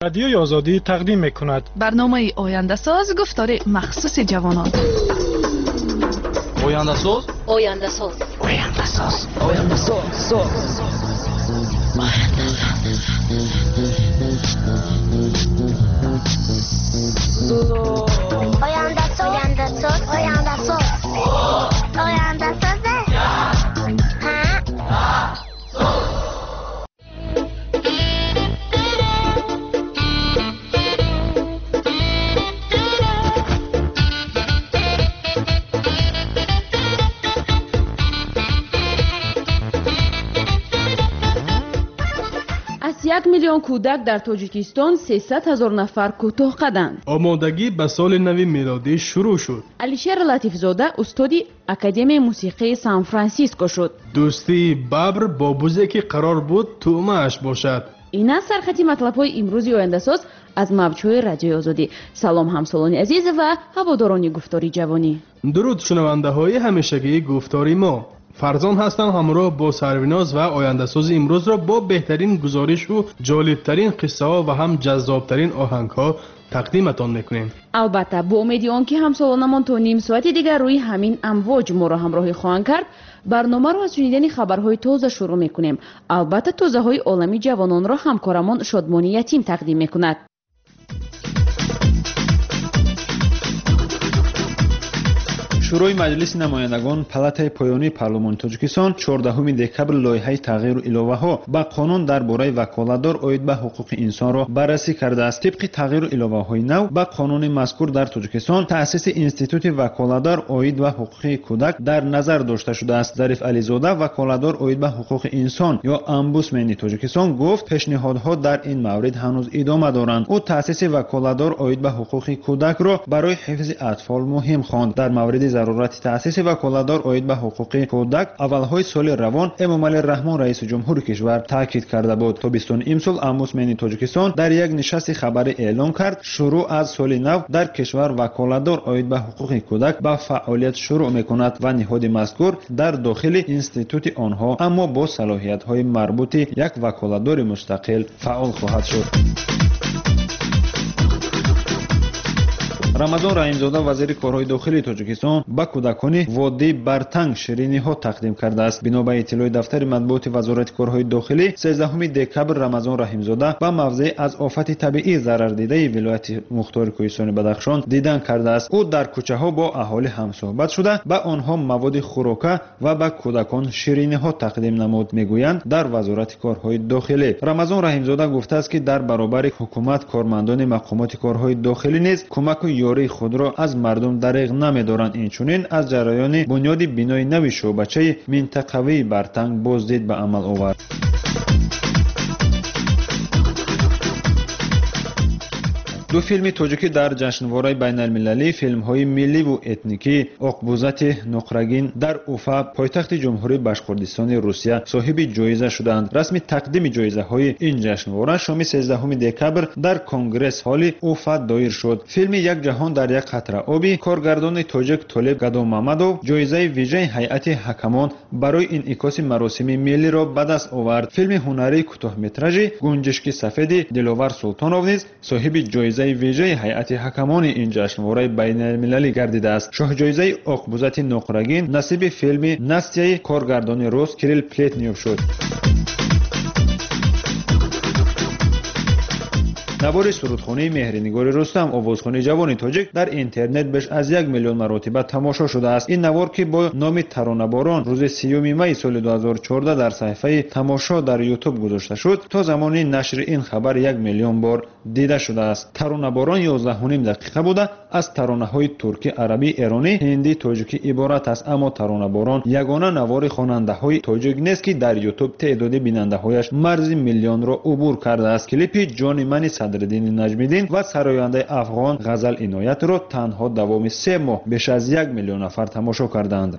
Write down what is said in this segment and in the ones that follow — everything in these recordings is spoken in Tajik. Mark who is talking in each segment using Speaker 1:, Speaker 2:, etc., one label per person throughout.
Speaker 1: رادیوی آزادی تقدیم می‌کند
Speaker 2: برنامه آینده ساز گفتار مخصوص جوانان.
Speaker 3: آینده ساز
Speaker 4: آینده ساز
Speaker 3: آینده ساز آینده ساز
Speaker 4: آینده ساز آینده ساز آینده ساز آینده ساز
Speaker 5: از 1 میلیون کودک در تاجیکستان 300,000 نفر کوتاه قدند.
Speaker 1: آمادگی به سال نو میلادی شروع شد.
Speaker 5: علیشیر لطیفزاده استادی اکادمی موسیقی سان فرانسیسکو شد.
Speaker 1: دوستی ببر با بوزی که قرار بود تومه اش باشد.
Speaker 5: این است سرخطی مطلب‌های امروزی آینده ساز از موج‌های رادیوی آزادی. سلام همسالان عزیز و هواداران گفتاری جوانی.
Speaker 1: درود شنونده‌های همیشگی گفتاری ما. فرزان هستم همراه با سرویناز و آینده ساز امروز را با بهترین گزارش و جالبترین قصه ها و هم جذابترین آهنگ ها تقدیمتان میکنیم.
Speaker 5: البته با امید آنکه همسالانمان تا نیم ساعت دیگر روی همین امواج ما را همراهی خواهند کرد. برنامه را از شنیدن خبرهای تازه شروع میکنیم. البته تازه های عالمی جوانان را همکارمان شادمانی یتیم تقدیم میکند.
Speaker 6: شورای مجلس نمایندگان پالاتای پایانی پارلمانی تاجیکستان 14 دکبر لایحه تغییر و الоваҳо ба қонун дар бораи ваколатдор оид ба ҳуқуқи инсонро баррасӣ кардааст. тибқи тағйиру иловаҳои нав ба қонуни мазкур дар тоҷикистон таъсиси институти ваколатдор оид ба ҳуқуқи кӯдак дар назар дошта шудааст. зариф ализода ваколатдор оид ба ҳуқуқи инсон ё омбудсмени тоҷикистон гуфт пешниҳодҳо дар ин маврид ҳанӯз идома доранд. ӯ таъсиси ваколатдор оид ба ҳуқуқи кӯдакро барои ҳифзи атфол муҳим хонд. дар мавриди ضرورت تأسیس وکالتدار عاید به حقوق کودک اولهای سال روان امامعلی رحمان رئیس جمهور کشور تاکید کرده بود. تابستان امسال امبودسمن تاجیکستان در یک نشست خبری اعلام کرد شروع از سال نو در کشور وکالتدار عاید به حقوق کودک به فعالیت شروع میکند و نهاد مذکور در داخل اینستیتوت آنها اما با صلاحیت های مربوط یک وکالتدار مستقل فعال خواهد شد. рамазон раҳимзода вазири корҳои дохилии тоҷикистон ба кӯдакони водии бартанг шириниҳо тақдим кардааст. бино ба иттилои дафтари матбуоти вазорати корҳои дохилӣ 13 декабр рамазон раҳимзода ба мавзеи аз офати табиӣ зарардидаи вилояти мухтори кӯҳистони бадахшон дидан кардааст. ӯ дар кӯчаҳо бо аҳолӣ ҳамсӯҳбат шуда ба онҳо маводи хӯрока ва ба кӯдакон шириниҳо тақдим намуд, мегӯянд дар вазорати корҳои дохилӣ. рамазон раҳимзода гуфтааст ки дар баробари ҳукумат кормандони мақомоти корҳои дохилӣ низ кӯмаку ёрии худро аз мардум дариғ намедоранд. инчунин аз ҷараёни бунёди бинои нави шӯъбачаи минтақавии бартанг боздид ба амал овард. ду филми тоҷикӣ дар ҷашнвораи байналмилалии филмҳои милливу этникӣ оқбузати нуқрагин дар уфа пойтахти ҷумҳурии башқуртистони русия соҳиби ҷоиза шуданд. расми тақдими ҷоизаҳои ин ҷашнвора шоми 13 декабр дар конгресс-ҳолли уфа доир шуд. филми як ҷаҳон дар як қатра оби коргардони тоҷик толеб гадомамадов ҷоизаи вижаи ҳайати ҳакамон барои инъикоси маросими миллиро ба даст овард. филми ҳунарии кӯтоҳметражи гунҷишки сафеди диловар султонов низ соҳиби ҷоизаи вижаи ҳайати ҳакамони ин ҷашнвораи байналмилалӣ гардидааст. шоҳҷоизаи оқбузати нуқрагин насиби филми настяи коргардони рус Кирилл Плетнев шуд. навори сурудхонаи меҳринигори рустам овозхони ҷавони тоҷик дар интернет беш аз 1 миллион маротиба тамошо шудааст. ин навор ки бо номи таронаборон рӯзи 30 майи соли 2014 дар саҳифаи тамошо дар ютуб гузошта шуд то замони нашри ин хабар 1 миллион бор дида шудааст. таронаборон 11.5 дақиқа буда аз таронаҳои туркӣ, арабӣ, эронӣ, ҳиндӣ, тоҷикӣ иборат аст. аммо таронаборон ягона навори хонандаҳои тоҷик нест ки дар ютуб теъдоди бинандаҳояш марзи миллионро убур кардааст. клипи ҷони мани Садриддини Наҷмиддин ва сарояндаи афғон Ғазал Иноятро танҳо давоми 3 моҳ беш аз 1 миллион нафар тамошо карданд.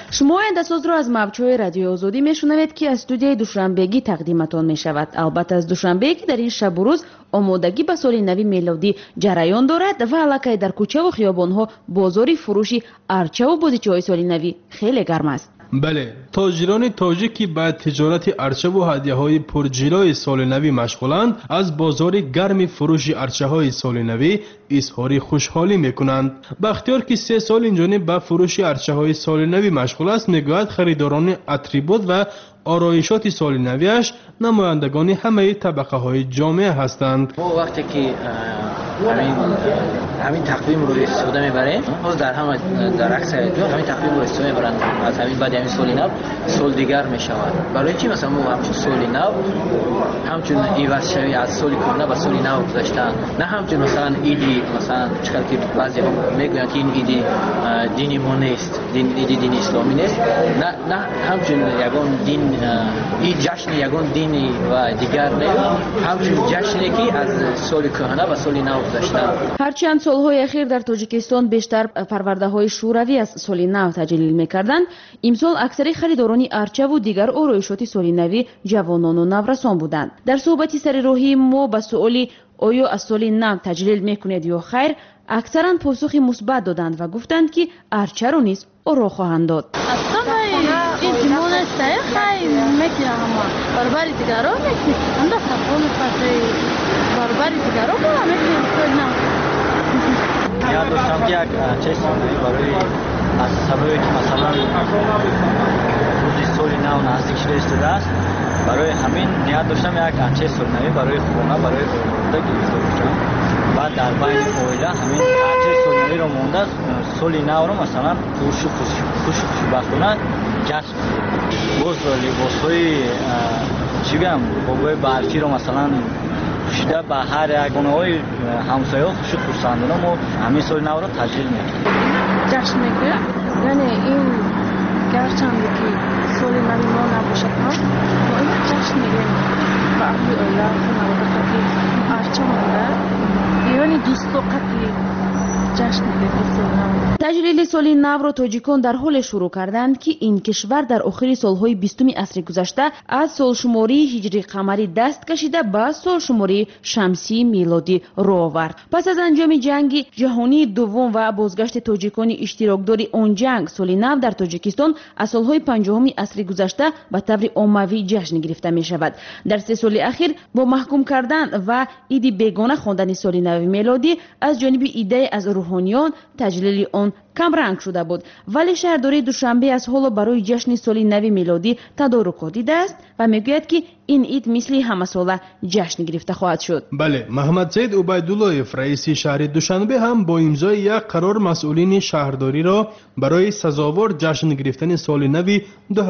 Speaker 5: шумо ояндасозро аз мавҷҳои радиои озодӣ мешунавед ки аз студияи душанбегӣ тақдиматон мешавад. албатта аз душанбе ки дар ин шабу рӯз омодагӣ ба соли нави мелодӣ ҷараён дорад ва аллакай дар кӯчаву хиёбонҳо бозори фурӯши арчаву бозичаҳои соли навӣ хеле гарм аст.
Speaker 1: бале, тоҷирони тоҷик ки ба тиҷорати арчаву ҳадияҳои пурҷилои соли навӣ машғуланд, аз бозори гарми фурӯши арчаҳои соли навӣ изҳори хушҳолӣ мекунанд. бахтиёр ки 3 сол инҷониб ба фурӯши арчаҳои соли навӣ машғул аст, мегӯяд харидорони атрибут ва ороишоти соли навиаш намояндагони ҳамаи табақаҳои ҷомеа ҳастанд.
Speaker 3: мо вақте ки ҳамин тақвимро истифода мебарем, дар аксари ҷо ҳамин тақвимро истифода мебаранд. аз ҳамин баъди ҳамин соли нав сол дигар мешавад. барои чӣ масалан мо ҳамчун соли нав ҳамчун ивазшавӣ аз соли кӯҳна ба соли нав гузаштан, на ҳамчун масалан иди масалан чиқар ки баъзеҳо мегӯянд ки ин иди дини мо нест, иди дини исломӣ нест, на ҳамчун ягон дин ин ҷашни ягон дини ва дигар не, ҳамчун ҷашне ки аз соли кӯҳна ба соли нав гузаштан.
Speaker 5: ҳарчанд солҳои ахир дар тоҷикистон бештар парвардаҳои шӯравӣ аз соли нав таҷлил мекарданд, имсол аксари харидорони арчаву дигар ороишоти соли навӣ ҷавонону наврасон буданд. дар суҳбати сари роҳии мо ба суоли оё аз соли нав таҷлил мекунед ё хайр, аксаран посухи мусбат доданд ва гуфтанд ки арчаро низ оро хоҳанд дод.
Speaker 7: яд доштам ки як арчаи солнавӣ барои аз сабабе ки масалан рӯзи соли нав наздик шуда истодааст, барои ҳамин ният доштам як арчаи солнавӣ барои хона барои оварда гирифта бошам. баъд дар байни оила ҳамин арчаи солнавиро монда соли навро масалан хушу хушбахтона ҷашн боз либосҳои чӣ гӯям бобои барфиро масалан пӯшида ба ҳар як хонаҳои ҳамсояҳо хушу хурсандона мо ҳамин соли навро таҷлил мекунем.
Speaker 8: ҷашн мегӯям, яъне ин гарчанде ки соли нави мо набошад ҳам мо ин ҷашн мегӯем ба аҳли оила хонавода қати арча монда яъне дӯсто қати ҷашн мегӯем соли нав.
Speaker 5: таҷлили соли навро тоҷикон дар ҳоле шурӯъ карданд ки ин кишвар дар охири солҳои 20 асри гузашта аз солшумории ҳиҷрӣ қамарӣ даст кашида ба солшумории шамсии милодӣ роҳ овард. пас аз анҷоми ҷанги ҷаҳонии дуввум ва бозгашти тоҷикони иштирокдори он ҷанг, соли нав дар тоҷикистон аз солҳои 50 асри гузашта ба таври оммавӣ ҷашн гирифта мешавад. дар 3 соли ахир бо маҳкум кардан ва иди бегона хондани соли нави мелодӣ аз ҷониби иддаи аз рӯҳониён таҷлили он камранг шуда буд, вале шаҳрдории душанбе аз ҳоло барои ҷашни соли нави милодӣ тадорукот дидааст ва мегӯяд ки ин ид мисли ҳамасола ҷашн гирифта хоҳад шуд.
Speaker 1: бале, маҳмадсаид убайдуллоев раиси шаҳри душанбе ҳам бо имзои як қарор масъулини шаҳрдориро барои сазовор ҷашн гирифтани соли нави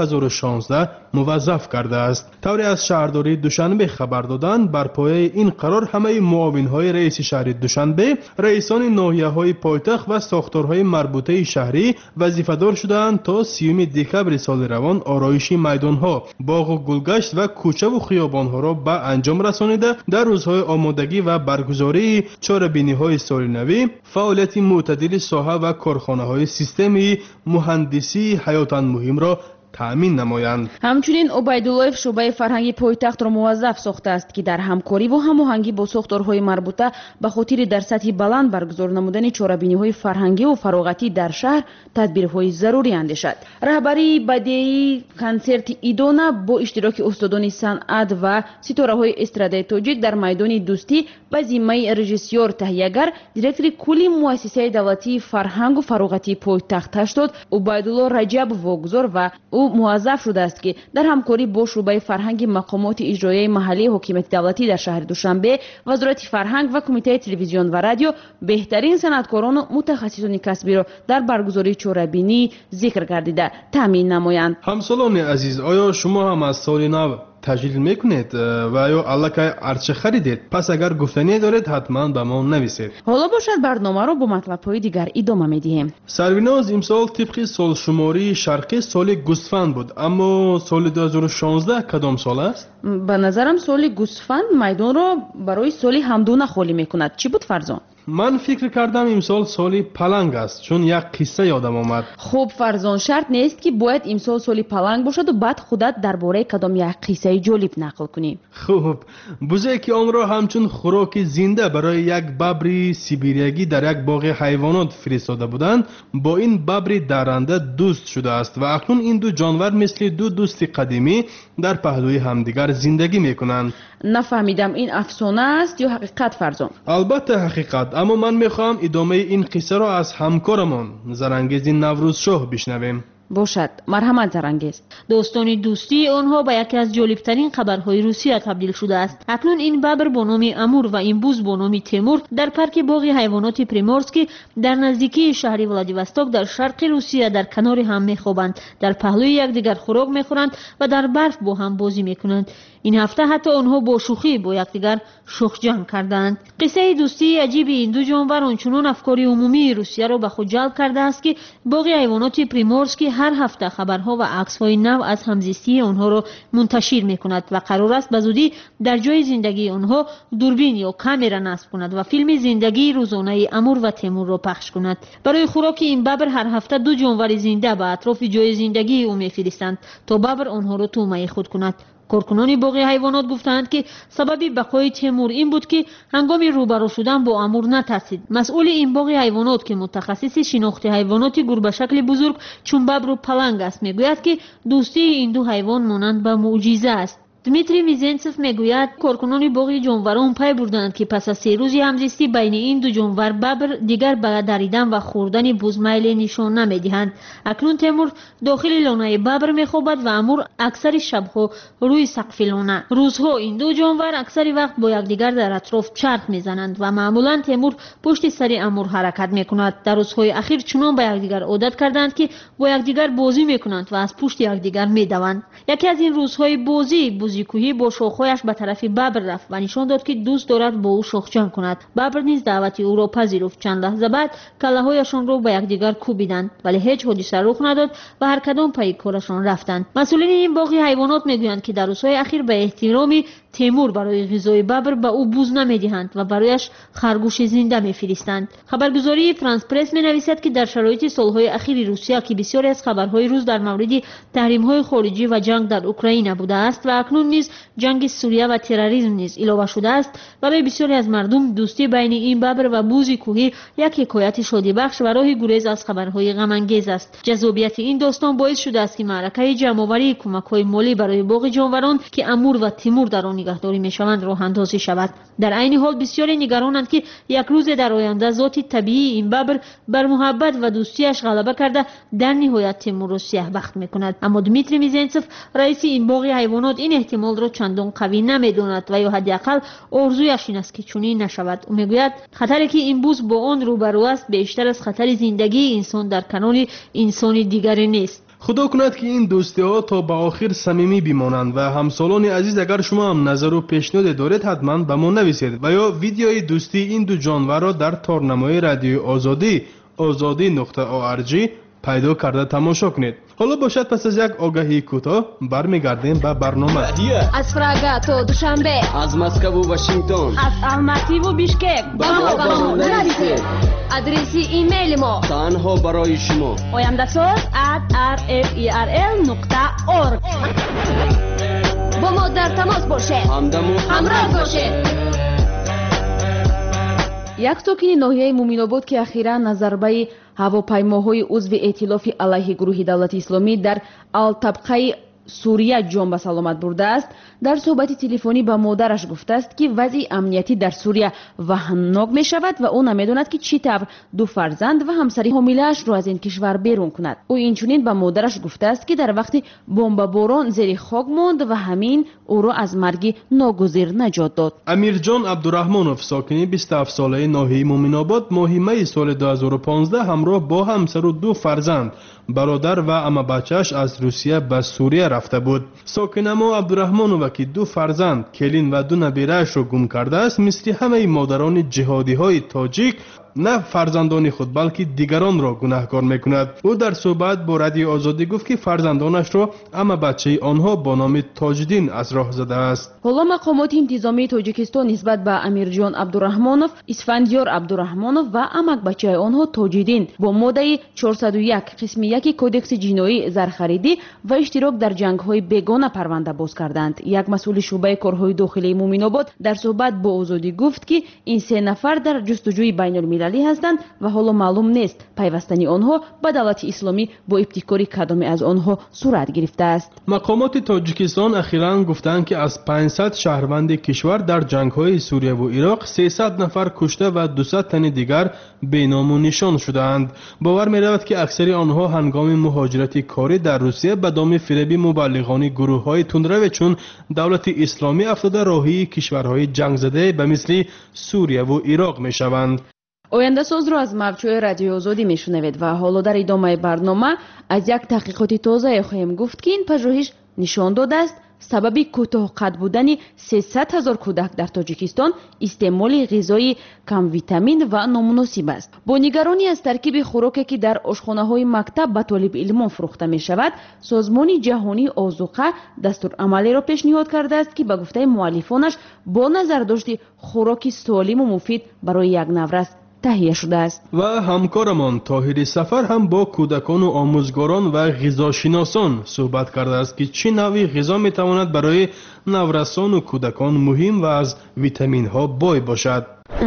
Speaker 1: 2016 муваззаф кардааст. тавре аз шаҳрдории душанбе хабар доданд, бар пояи ин қарор ҳамаи муовинҳои раиси шаҳри душанбе, раисони ноҳияҳои пойтахт ва сохторҳои марбутаи шаҳрӣ вазифадор шудаанд то 30 декабри соли равон ороиши майдонҳо, боғу гулгашт ва кӯчаву хиёбонҳоро ба анҷом расонида дар рӯзҳои омодагӣ ва баргузории чорабиниҳои соли навӣ фаъолияти мӯътадили соҳа ва корхонаҳои системаи муҳандисии ҳаётан муҳимро таъмин намоянд.
Speaker 5: ҳамчунин убайдуллоев шӯъбаи фарҳанги пойтахтро муваззаф сохтааст ки дар ҳамкориву ҳамоҳангӣ бо сохторҳои марбута ба хотири дар сатҳи баланд баргузор намудани чорабиниҳои фарҳангиву фароғатӣ дар шаҳр тадбирҳои зарурӣ андешад. раҳбарии бадеии консерти идона бо иштироки устодони санъат ва ситораҳои эстрадаи тоҷик дар майдони дӯстӣ ба зиммаи режиссёр таҳиягар, директори кулли муассисаи давлатии фарҳангу фароғатии пойтахт 80 убайдулло раҷабов вогузор ва ӯ муваззаф шудааст ки дар ҳамкорӣ бо шӯъбаи фарҳанги мақомоти иҷроияи маҳаллии ҳокимияти давлатӣ дар шаҳри душанбе, вазорати фарҳанг ва кумитаи телевизион ва радио беҳтарин санъаткорону мутахассисони касбиро дар баргузории чорабинӣ зикр гардида таъмин намоянд.
Speaker 1: ҳамсолони азиз, оё шумо ҳам аз соли нав таҷлил мекунед ва ё аллакай арча харидед? пас агар гуфтание доред ҳатман ба мо нависед.
Speaker 5: ҳоло бошад барномаро бо матлабҳои дигар идома медиҳем.
Speaker 1: сарвиноз, имсол тибқи солшумории шарқӣ соли гусфанд буд, аммо соли 2016 кадом сол аст?
Speaker 5: ба назарам соли гусфанд майдонро барои соли ҳамдуна холӣ мекунад. чӣ буд Фарзон?
Speaker 1: من فکر کردم امسال سالی پلنگ است چون یک قصه یادم آمد.
Speaker 5: خب فرزان، شرط نیست که باید امسال سالی پلنگ باشد و بعد خودت درباره کدام یک قصه جالب نقل کنی.
Speaker 1: خوب، بوزه که آن را همچون خوراک زنده برای یک ببر سیبریایی در یک باغ حیوانات فرستاده بودند، با این ببر درنده دوست شده است و اکنون این دو جانور مثل دو دوست قدیمی در پهلوی همدیگر زندگی میکنند.
Speaker 5: نفهمیدم این افسانه است یا حقیقت فرزان؟
Speaker 1: البته حقیقت، اما من میخوام ادامه این قصه را از همکارمان زرنگیز نوروز شاه بشنویم.
Speaker 5: باشد، مرحمت زرنگیز.
Speaker 9: داستان دوستی آنها به یکی از جالبترین خبرهای روسیه تبدیل شده است. اکنون این ببر با نام امور و این بز با نام تیمور در پارک باغ حیوانات پریمورسکی در نزدیکی شهر ولادیواستوک در شرق روسیه در کنار هم میخوابند، در پهلوی یکدیگر خوراک میخورند و در برف با هم بازی میکنند. این هفته حتی آنها با شوخی با یکدیگر شخ جنگ کردند. قصه دوستی عجیب این دو جانور آنچنان افکار عمومی روسیه را به خود جلب کرده است که باغ حیوانات پریمورسکی هر هفته خبرها و عکس‌های نو از همزیستی آنها را منتشر می‌کند و قرار است به زودی در جای زندگی آنها دوربین یا کامera نصب کند و فیلم زندگی روزانه امور و تیمور را پخش کند. برای خوراک این ببر هر هفته دو جانور زنده به اطراف جای زندگی او می‌فرستند تا ببر آنها را طعمه خود کند. کارکنان باغ حیوانات گفتند که سبب بقای تیمور این بود که هنگام روبرو شدن با امور نترسید. مسئول این باغ حیوانات که متخصص شناخت حیوانات گربه شکل بزرگ چون ببر و پلنگ است میگوید که دوستی این دو حیوان مانند به معجزه است. دمیتری میزنتسف میگوید کارکنان باغ جانوران پی بردند که پس از 3 روز همزیستی بین این دو جانور ببر دیگر به دریدن و خوردن بز میل نشان نمیدهند. اکنون تیمور داخل لانه ببر میخوابد و امور اکثر شبها روی سقف لانه. روزها این دو جانور اکثر وقت با یکدیگر در اطراف چرخ میزنند و معمولا تیمور پشت سر امور حرکت میکند. در روزهای اخیر چنان به یکدیگر عادت کردند که با یکدیگر بازی میکنند و از پشت یکدیگر میدوند. یکی از این روزهای بازی کوهی با شاخهایش به طرف ببر رفت و نشان داد که دوست دارد با او شاخ جنگ کند. ببر نیز دعوت او را پذیرفت. چند لحظه بعد کله‌هایشان را به یکدیگر کوبیدند ولی هیچ حادثه رخ نداد و هر کدام پی کارشان رفتند. مسئولین این باغ حیوانات میگویند که در روزهای اخیر به احترام تیمور برای غذای ببر به او بز نمیدهند و برایش خرگوش زنده میفرستند. خبرگزاری فرانس پرس مینویسد که در شرایط سالهای اخیر روسیه که بسیاری از خبرهای روز در مورد تحریم‌های خارجی و جنگ در اوکراین بوده است و اکنون نیز جنگ سوریه و تروریسم نیز علاوه شده است، برای بسیاری از مردم دوستی بین این ببر و بز کوهی یک حکایت شادی بخش و راه گریز از خبرهای غم انگیز است. جذابیت این داستان باعث شده است که معرکه جمع‌آوری کمک‌های مالی برای باغ جانوران که امور و تیمور در آن نگهداری میشوند راه اندازی شود. در عین حال بسیاری نگرانند که یک روز در آینده ذات طبیعی این ببر بر محبت و دوستیش غلبه کرده در نهایت تیمور را سیاه بخت میکند. اما دمیتری میزنتسف رئیس این باغ حیوانات این احتمال را چندان قوی نمیداند و یا حداقل آرزویش این است که چنین نشود. او میگوید خطری که این بز با آن روبرو است بیشتر از خطر زندگی انسان در کنار انسان دیگری نیست.
Speaker 1: خدا کند که این دوستی ها تا به آخر صمیمی بمانند و همسالان عزیز اگر شما هم نظر و پیشنهاد دارید حتما به ما نویسید و یا ویدیوی دوستی این دو جانور را در تارنمای رادیو آزادی azadi.org پیدا کرده تماشا کنید. حالا باشد پس از یک آگهی کوتاه برمیگردیم به برنامه.
Speaker 10: از پراگ تا دوشنبه،
Speaker 11: از مسکو و واشنگتن،
Speaker 10: از الماتی و بیشکک
Speaker 11: با ما نویسید.
Speaker 10: آدرس ایمیل ما
Speaker 11: تنها برای شما
Speaker 10: oyandasaz@rferl.org. با ما در تماس باشید، همراه باشید.
Speaker 5: یک ساکن ناحیه مومن‌آباد که اخیراً از ضربه هواپیماهای عضو ائتلاف علیه گروه دولت اسلامی در الطبقه سوریه جان به سلامت برده است، در صحبت تلفنی با مادرش گفته است که وضع امنیتی در سوریه وحشتناک می شود و او نمیداند که چطور 2 فرزند و همسری حامله‌اش را از این کشور بیرون کند. او اینچنین به مادرش گفته است که در وقت بمباران زیر خاک ماند و همین او را از مرگ ناگزیر نجات داد.
Speaker 1: امیرجان عبدالرحمنوف ساکن 27 ساله ناحیه مومن‌آباد ماه می سال 2015 همراه با همسر و 2 فرزند، برادر و عمه بچه‌اش از روسیه به سوریه رفته بود. ساکن ما عبدالرحمنوف که 2 فرزند کلین و 2 نبیره‌اش را گم کرده است، مثل همه مادران جهادی های تاجیک نه فرزندان خود بلکه دیگران را گناهکار میکند. او در صحبت با رادیو آزادی گفت که فرزندانش را اما بچه آنها با نام تاجدین از راه زده است.
Speaker 5: حالا مقامات انتظامی تاجیکستان نسبت به امیرجان عبدالرحمانов، اسفندیار عبدالرحمانов و امک بچه آنها تاجدین با ماده 401 قسم 1 کودکس جنایی زرخریدی و اشتراک در جنگ‌های بیگانه پرونده باز کردند. یک مسئول شعبه کارهای داخلی مومن‌آباد در صحبت با آزادی گفت که این 3 نفر در جستجوی بین‌المللی هستند و حالا معلوم نیست پیوستنی آنها به دولت اسلامی با ابتکاری کدام از آنها صورت گرفته است.
Speaker 1: مقامات تاجیکستان اخیراً گفتند که از 500 شهروند کشور در جنگ‌های سوریه و عراق 300 نفر کشته و 200 تن دیگر بینام و نشان شدند. باور می‌رود که اکثر آنها هنگام مهاجرت کاری در روسیه به دام فریب مبلغان گروه‌های تندرو چون دولت اسلامی افتاده راهی کشورهای جنگ زده به مثل سوریه و عراق می‌شوند.
Speaker 5: آینده ساز را از موج‌های رادیو آزادی میشنوید و حالا در ادامه برنامه از یک تحقیقات تازه خواهیم گفت که این پژوهش نشان داده است سبب کوتاه قد بودن 300,000 کودک در تاجیکستان استعمال غذای کم ویتامین و نامناسب است. با نگرانی از ترکیب خوراکی که در آشخانه‌های مکتب به طالب علمان فروخته می شود، سازمان جهانی آذوقه دستورالعملی را پیشنهاد کرده است که به گفته مؤلفانش با نظر داشت خوراک سالم و مفید برای یک نورس تهیه شده است.
Speaker 1: و همکارمان طاهر سفر هم با کودکان و آموزگاران و غذاشناسان صحبت کرده است که چه نوعی غذا میتواند برای نورسان و کودکان مهم و از ویتامین ها بای باشد.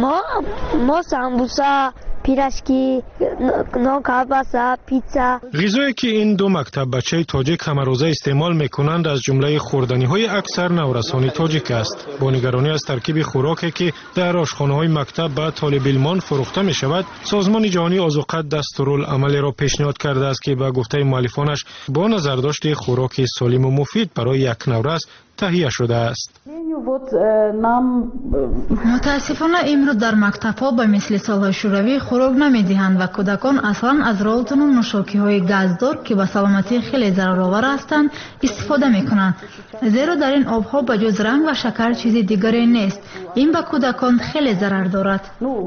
Speaker 4: ما سمبوسا، پیراشکی، کلباسا، پیتزا.
Speaker 12: غذایی که این دو مکتب بچه تاجیک همروزه استعمال میکنند از جمله خوردنی های اکثر نورسان تاجیک است. با نگرانی از ترکیب خوراکی که در آشخانه های مکتب به طالب علمان فروخته می شود، سازمان جهانی آذوقه دستورالعملی را پیشنهاد کرده است که به گفته مؤلفانش با نظر داشت خوراک سالم و مفید برای یک نورس تهیه شده است.
Speaker 13: متاسفانه امروز در مکتب‌ها به مثل سالهای شوروی خوراک نمی‌دهند و کودکان اصلا از رالتون و نوشاکی‌های گازدار که به سلامتی خیلی ضررآور هستند استفاده می‌کنند، زیرا در این آب‌ها به جز رنگ و شکر چیزی دیگری نیست. این به کودکان خیلی ضرر دارد.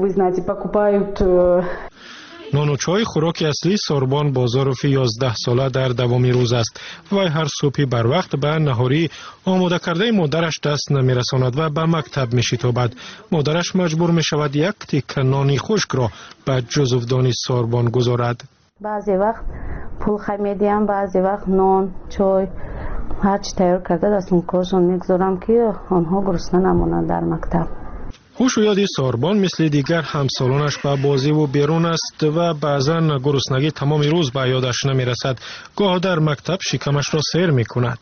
Speaker 12: نان و چای خوراک اصلی سوربان بازاروف 11 ساله در دوام روز است. وی هر صبح بر وقت به نهاری آماده کرده مادرش دست نمیرساند و به مکتب میشتابد. مادرش مجبور می شود یک تکه نان خشک را به جزودان سوربان گذارد.
Speaker 8: بعضی وقت پول میدیم، بعضی وقت نان، چای، هر چی تیار کرده دستم کارشون میگذارم که آنها گرسنه نمونند در مکتب.
Speaker 12: هوش و یاد سوربان مثل دیگر همسالانش به بازی و بیرون است و بعضا گرسنگی تمام روز به یادش نمی رسد. گاه در مکتب شکمش را سیر می کند.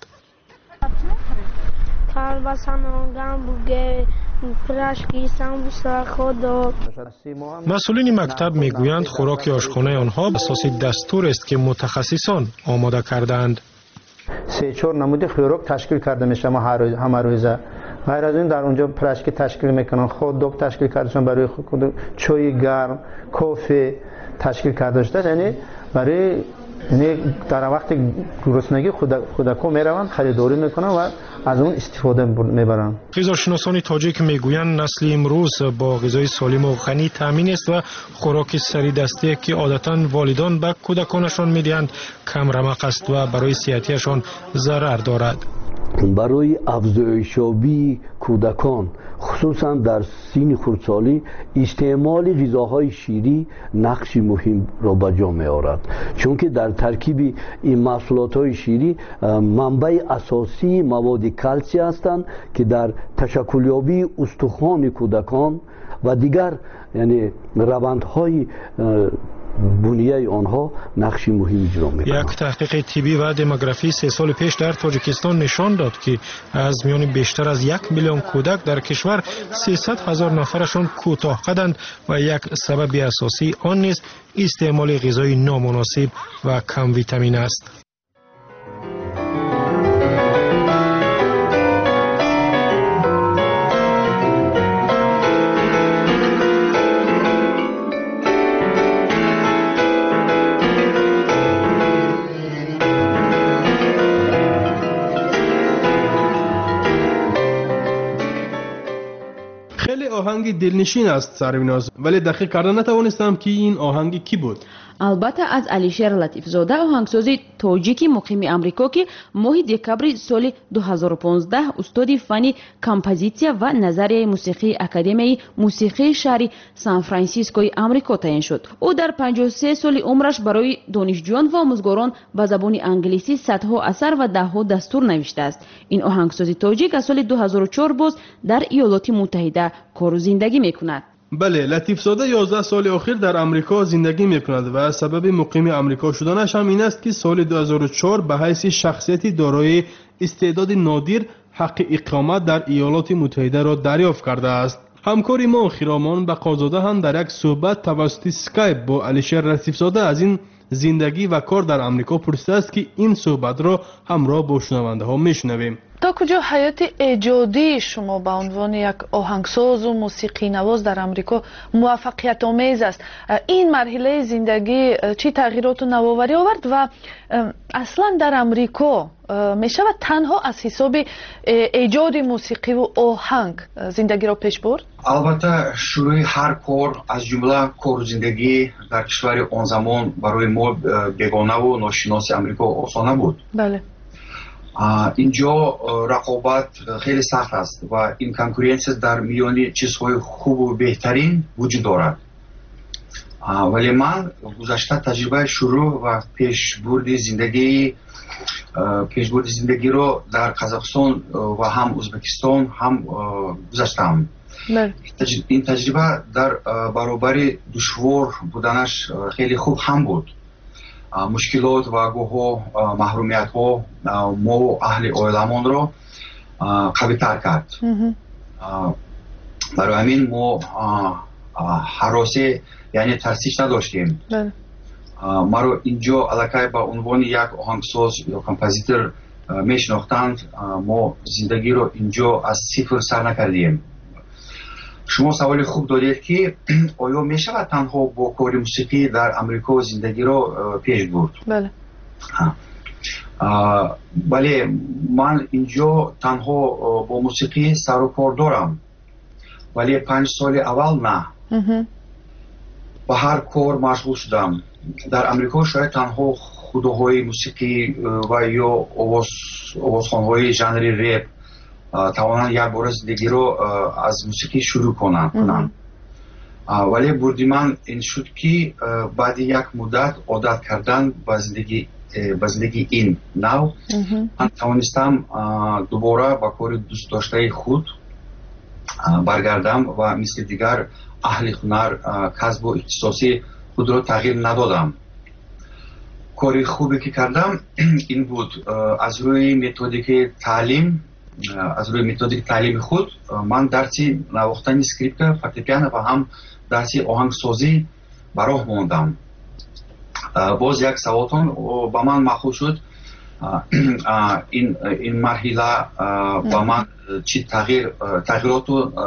Speaker 12: مسئولین مکتب می گویند خوراک آشخانه آنها اساس دستور است که متخصصان آماده کردند.
Speaker 14: 3-4 نمود خوراک تشکیل کرده میشه همه روزه. غیر از این در اونجا پرشکی تشکیل میکنن، خود دوگ تشکیل کردشون برای خود، چای گرم، کافی تشکیل کرده شده. یعنی برای در وقت گرسنگی کودکان میروند خریداری میکنن و از اون استفاده میبرن.
Speaker 12: غذاشناسان تاجیک میگویند نسل امروز با غذای سالم و غنی تامین است و خوراک سری دستی که عادتا والدان به کودکانشان میدهند کم رمق است و برای صحتیشان ضرر دارد.
Speaker 11: برای افزایش‌یابی کودکان خصوصا در سن خردسالی استعمال غذاهای شیری نقش مهم را به جا می‌آورد، چون که در ترکیب این محصولات‌های شیری منبع اساسی مواد کلسیم هستند که در تشکلیابی استخوان کودکان و دیگر یعنی روندهای بنیه آنها نقش مهمی اجرا می‌کنند.
Speaker 12: یک تحقیق طبی و دموگرافی 3 سال پیش در تاجیکستان نشان داد که از میان بیشتر از 1 میلیون کودک در کشور 300,000 نفرشان کوتاه قدند و یک سبب اساسی آن نیز استعمال غذای نامناسب و کم ویتامین است.
Speaker 1: آهنگ دلنشین است سرویناز، ولی دقیق کردن نتوانستم که این آهنگ کی بود.
Speaker 5: البته از علیشیر لطیفزاده آهنگساز تاجیکی مقیم آمریکا که ماه دکبر سال 2015 استاد فنی کامپوزیسیا و نظریه موسیقی اکادمی موسیقی شهری سان فرانسیسکوی آمریکا تعیین شد. او در 53 سال عمرش برای دانشجویان و آموزگاران به زبان انگلیسی صدها اثر و دهها دستور نوشته است. این آهنگساز تاجیک از سال 2004 باز در ایالات متحده کار و زندگی میکند.
Speaker 1: بله، لطیفزاده 11 سال اخیر در امریکا زندگی میکند و سبب مقیم امریکا شدنش هم این است که سال 2004 به حیث شخصیتی دارای استعداد نادر حق اقامت در ایالات متحده را دریافت کرده است. همکاری ما خیرامان بقازاده هم در یک صحبت توسط اسکایپ با علیشیر لطیفزاده از این زندگی و کار در امریکا پرسیده است که این صحبت را همراه با شنونده ها میشنویم.
Speaker 15: تا کجا حیات ایجادی شما به عنوان یک آهنگساز و موسیقی نواز در امریکا موفقیت آمیز است؟ این مرحله زندگی چی تغییرات و نوآوری آورد و اصلا در امریکا می شود تنها از حساب ایجاد موسیقی و آهنگ زندگی را پیش برد؟
Speaker 16: البته شروع هر کار از جمله کار زندگی در کشور آن زمان برای ما بیگانه و ناشناس امریکا آسان نبود.
Speaker 15: بله.
Speaker 16: اینجا رقابت خیلی سخت است و این کنکورنس در میان چیزهای خوب و بهترین وجود دارد. ولی من گذشته تجربه شروع و پیشبرد زندگی رو در قزاقستان و هم ازبکستان هم گذاشتم. این تجربه در برابر دشوار بودنش خیلی خوب هم بود. مشکلات و گوه محرومیت ها ما و اهل اویلمان را قوی تر کرد. برای همین ما حراسه یعنی ترسیش نداشتیم. ما رو اینجا علاقه به عنوان یک آهنگساز یا کامپوزیتور میشناختند. ما زندگی رو اینجا از صفر سر نکردیم. شما سوال خوب دارید که آیا می شود تنها با کار موسیقی در امریکا زندگی رو پیش برد؟
Speaker 15: بله.
Speaker 16: بله، من اینجا تنها با موسیقی سر و کار دارم، ولی 5 سال اول نه. با هر کار مشغول شدم. در امریکا شاید تنها خودهای موسیقی و یا آوازخوان‌های ژانر رپ توانند یک بار زندگی رو از موسیقی شروع کنند. ولی بردی من این شد که بعد یک مدت عادت کردن به زندگی این نو من توانستم دوباره با کار دوست داشته خود برگردم و مثل دیگر اهل هنر کسب و اختصاصی خود را تغییر ندادم. کاری خوبی که کردم این بود، از روی متدیک تعلیم خود من درسی نواختن اسکریپت فورتپیانو و هم درسی آهنگسازی به راه ماندم. باز یک سوالتون با من مخول شد این مرحله با من چی تغییرات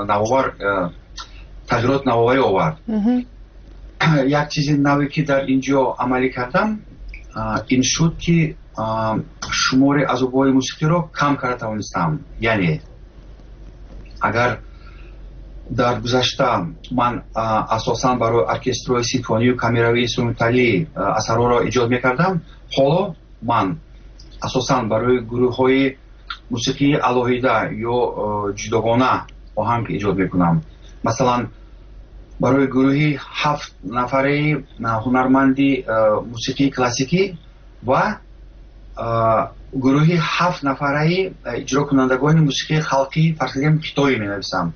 Speaker 16: نوآوری آورد. یک چیز نوی که در اینجا عملی کردم این شد که شمار عضوهای موسیقی رو کم کرده توانستم. یعنی اگر در گذشته من اساساً برای ارکسترهای سیمفونی و کامیروی اینسترومنتالی اثرها را ایجاد میکردم، حالا من اساساً برای گروه‌های موسیقی علاهیده یا جداگانه آهنگ ایجاد میکنم. مثلا برای گروهی 7 نفره هنرمندی موسیقی کلاسیکی و گروهی 7 نفره اجرا کنندگان موسیقی خلقی فرسیم خطایی می نویسم.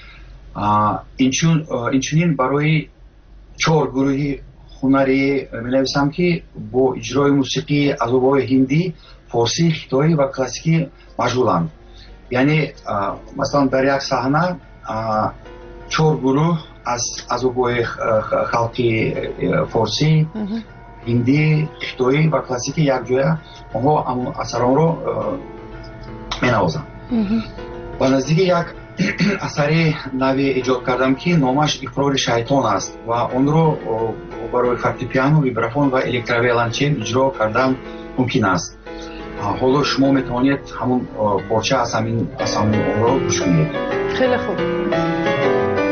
Speaker 16: اینچنین برای 4 گروهی هنری می نویسم که با اجرای موسیقی ادبای هندی، فارسی، خطایی و کلاسیکی مشغولند. یعنی مثلا در یک صحنه 4 گروه از ادبای خلقی فارسی، هندی، خطایی و کلاسیکی یک جای آنها اثران رو می نوازند. و نزدیک یک اثر نوی ایجاد کردم که نامش اقرار شیطان است و آن رو برای فورتپیانو، ویبرافون و الکتروویولنچل اجرا کردن ممکن است. حالا شما میتوانید همون پارچه از همین آن رو گوش کنید.
Speaker 15: خیلی خوب.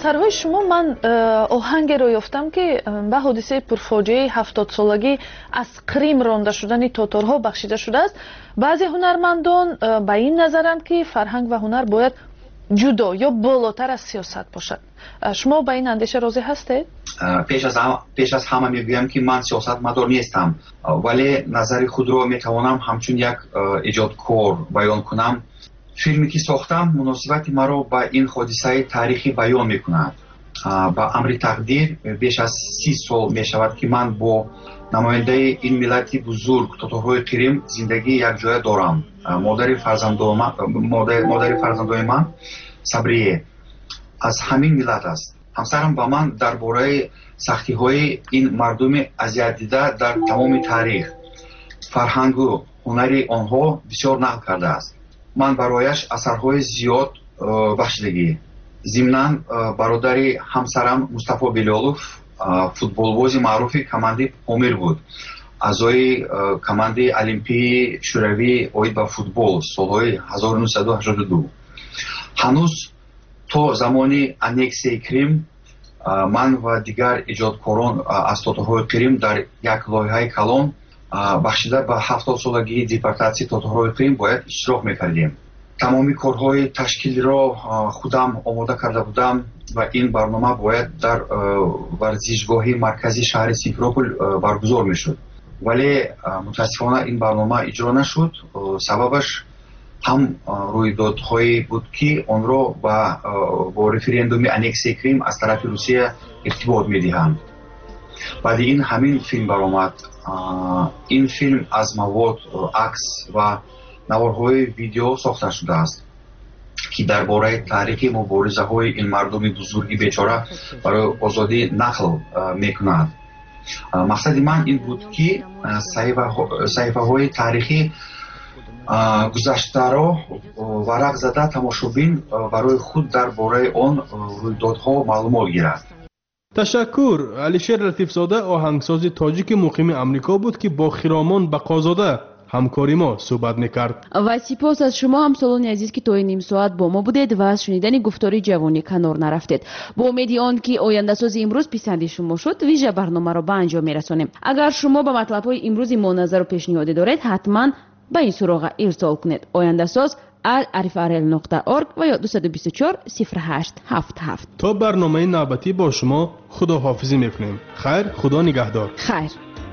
Speaker 15: اثرهای شما من آهنگ رو یافتم که به حادثه پرفاجعه 70 سالگی از قریم رانده شدن تاتارها بخشیده شده است. بعضی هنرمندان به این نظرند که فرهنگ و هنر باید جدا یا بالاتر از سیاست باشد. شما به این اندیشه راضی هستید؟
Speaker 16: پیش از همه میگویم که من سیاستمدار نیستم، ولی نظر خود را میتوانم همچون یک ایجادکار بیان کنم. فیلمی که ساختم مناسبت مرا با این حادثه تاریخی بیان میکند. با امر تقدیر بیش از 30 سال می شود که من با نماینده این ملت بزرگ تاتارهای قریم زندگی یک جای دارم. مادر فرزندای من صبریه از همین ملت است. همسرم با من درباره سختی های این مردم اذیت دیده در تمام تاریخ فرهنگ و هنری آنها بسیار نقل کرده است. من برایش اثرهای زیاد بخشیدگی. ضمناً برادری همسرم مصطفی بلالوف فوتبالباز معروف کماندی پامیر بود. اعضای کماندی المپی شوروی اوید با فوتبال سالهای 1982. هنوز تا زمانی انکسی کریم من و دیگر ایجادکاران از تاتارهای قریم در یک لایحه کلان بخشیده به 70 سالگی دیپورتاسیون تاتارهای قریم باید اشتراک میکردیم. تمامی کارهای تشکیلی را خودم آماده کرده بودم و این برنامه باید در ورزشگاه مرکزی شهر سیمفروپول برگزار میشد، ولی متاسفانه این برنامه اجرا نشد. سببش هم رویدادهایی بود که آن را با رفراندوم انکسی کریم از طرف روسیه ارتباط میدهند. بعد این همین فیلم برآمد. این فیلم از مواد عکس و نوارهای ویدیو ساخته شده است که درباره تاریخ مبارزه های این مردم بزرگی بیچاره برای آزادی نقل میکنند. مقصد من این بود که صحیفه های تاریخی گذشته را ورق زده تماشابین برای خود درباره آن رویدادها معلومات گیرد.
Speaker 1: تشکر. علیشیر لطیفزاده آهنگساز تاجیک مقیم امریکا بود که با خرامان بقازاده همکاری ما صحبت میکرد.
Speaker 5: و سپاس از شما همسالان عزیز که تا این نیم ساعت با ما بودید و از شنیدن گفتاری جوانی کنار نرفتید. با امیدی آن که آینده ساز امروز پسند شما شد ویژه برنامه را به انجام میرسانیم. اگر شما به مطلب های امروز ما نظر و پیشنهادی دارید حتما به این سراغ ارسال کنید. آینده ساز @arifarel.org و یا 224 0877.
Speaker 1: تا برنامه نوبتی با شما خداحافظی میکنیم. خیر، خدا نگهدار.
Speaker 5: خیر.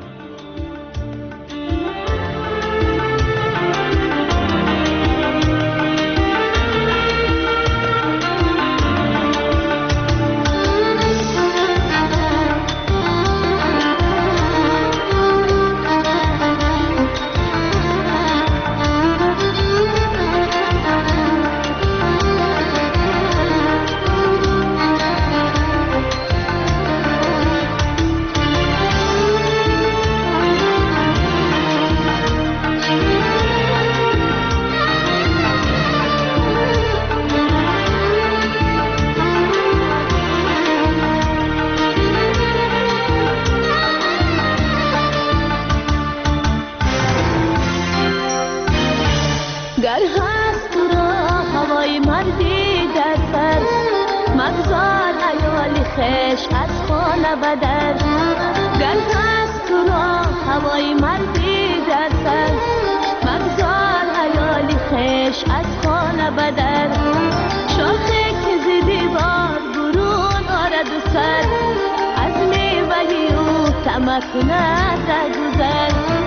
Speaker 10: گر هست تو را هوای مردی در سر مگذار ایالی خش از خانه بدر. گر هست تو را هوای مردی در سر مگذار ایالی خش از خانه بدر. شاخه که زدی بار برون آرد و سر از میوهی او تمکنه در گذر.